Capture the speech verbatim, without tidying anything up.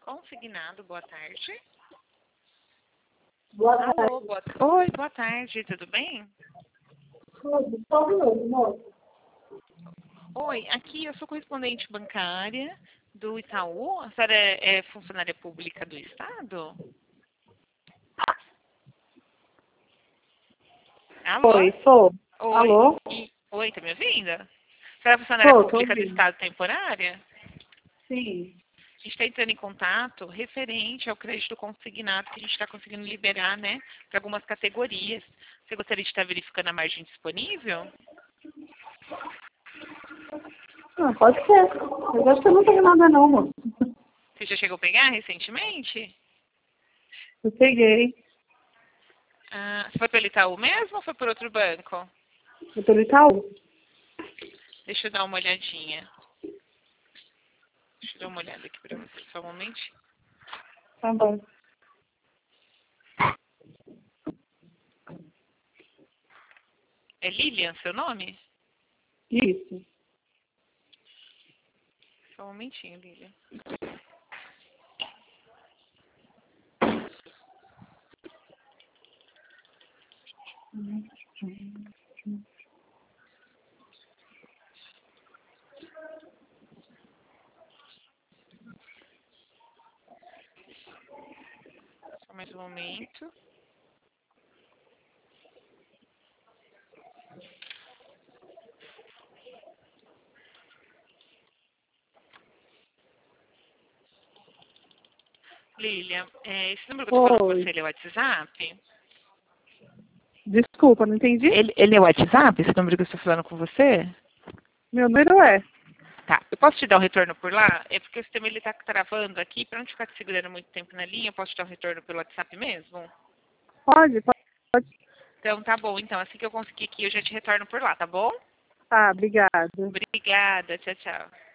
Consignado, boa tarde. Boa tarde. Alô, boa tarde. Oi, boa tarde, tudo bem? Tudo. Só um minuto, moço. Oi, aqui eu sou correspondente bancária do Itaú. A senhora é, é funcionária pública do Estado? Alô? Oi, sou. Oi. Alô? E- Oi, tá me ouvindo? A senhora é funcionária Tô, tô pública do ouvindo. Estado temporária? Sim. A gente está entrando em contato referente ao crédito consignado que a gente está conseguindo liberar, né, para algumas categorias. Você gostaria de estar verificando a margem disponível? Ah, pode ser. Eu acho que eu não tenho nada não, moço. Você já chegou a pegar recentemente? Eu peguei. Ah, você foi pelo Itaú mesmo ou foi por outro banco? Eu pelo Itaú. Deixa eu dar uma olhadinha. Deixa eu dar uma olhada aqui para você, só um momentinho. Tá bom. É Lilian seu nome? Isso. Só um momentinho, Lilian. Só mais um momento. Lilian, é, esse número que eu tô falando com Oi. você, ele é o WhatsApp? Desculpa, não entendi? Ele, ele é o WhatsApp, esse número que eu estou falando com você? Meu número é. Tá, eu posso te dar um retorno por lá? É porque o sistema ele tá travando aqui, para não ficar te segurando muito tempo na linha, eu posso te dar um retorno pelo WhatsApp mesmo? Pode, pode. pode. Então tá bom, então assim que eu conseguir aqui eu já te retorno por lá, tá bom? Tá, obrigada. Obrigada, tchau, tchau.